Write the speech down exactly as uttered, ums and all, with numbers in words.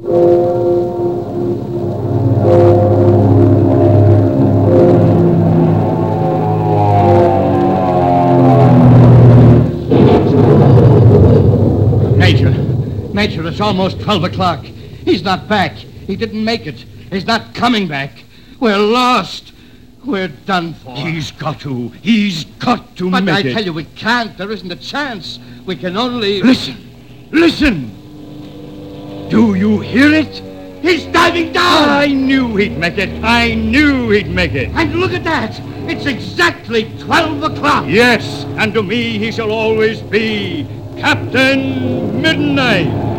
Major, Major, it's almost twelve o'clock. He's not back. He didn't make it. He's not coming back. We're lost. We're done for. He's got to. He's got to but make I it. But I tell you, we can't. There isn't a chance. We can only... Listen. Listen. Do you hear it? He's diving down. I knew he'd make it. I knew he'd make it. And look at that. It's exactly twelve o'clock. Yes, and to me he shall always be Captain Midnight.